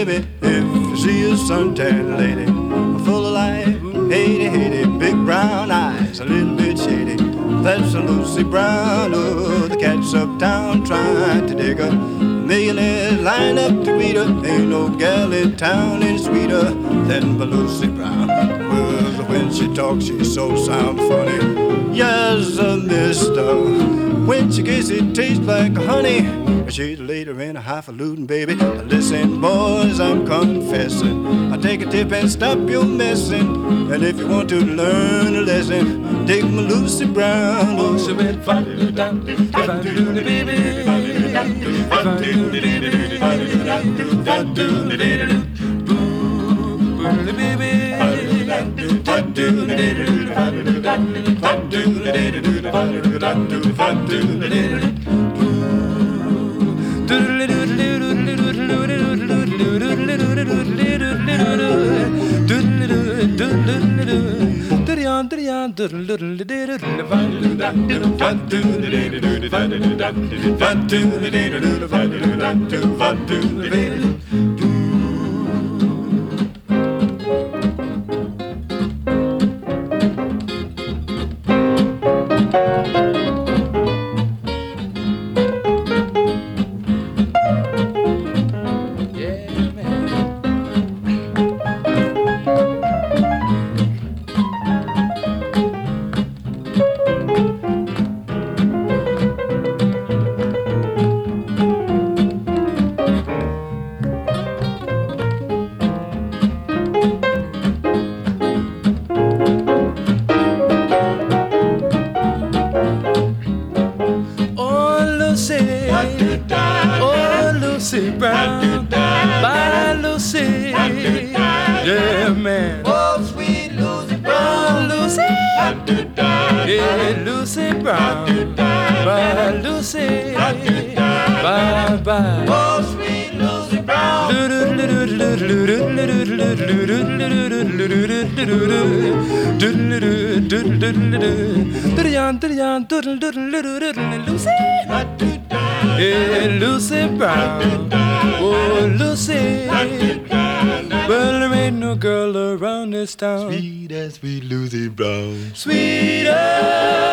baby, if you see a suntan lady, full of life, Haiti, Haiti, big brown eyes, a little bit shady. That's a Lucy Brown. Oh, the cat's uptown trying to dig her. Millionaires line up to meet her. Ain't no gal in town any sweeter than Lucy Brown. Well, when she talks, she so sound funny. Yes, mister. When she kisses, it tastes like honey. She's later in a highfalutin, baby. Listen, boys, I'm confessing. I take a tip and stop your messing. And if you want to learn a lesson, take my Lucy Brown. Oh, she been fun down, if I do the baby. If I do the baby, if I do the baby. Lucy Brown, oh Lucy. Well, there ain't no girl around this town Sweet as sweet Lucy Brown. sweeter